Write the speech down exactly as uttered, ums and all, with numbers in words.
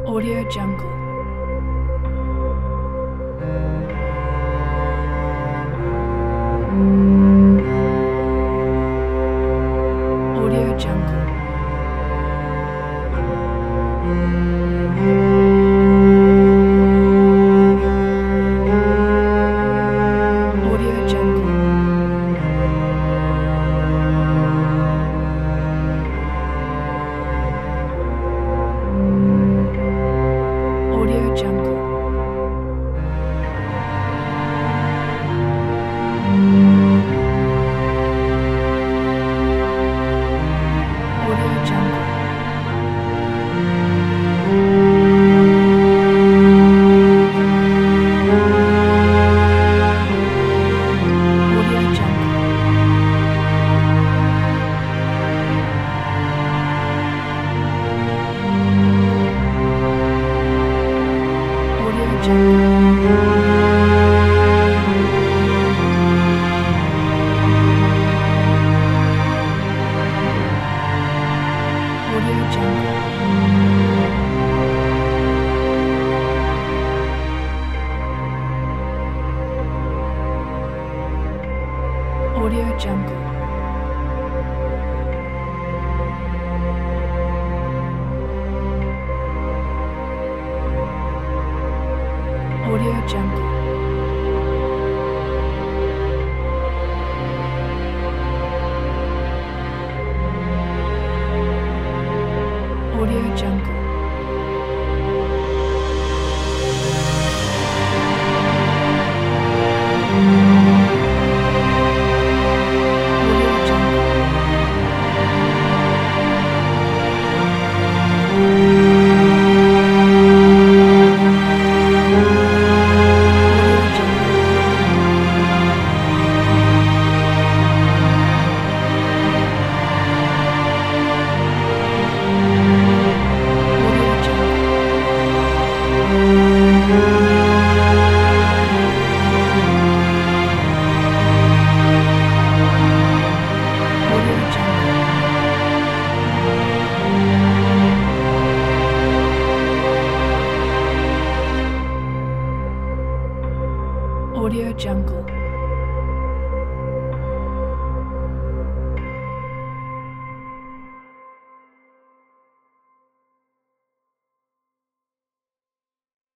Audio Jungle. Audio Jungle. Audio Jungle. Audio Jungle. Audio Jungle. Audio Jungle. Audio Jungle. Audio Jungle. Audio Jungle. Audio Jungle. Audio Jungle. Audio Jungle. Audio Jungle. Audio Jungle. Audio Jungle. Audio Jungle.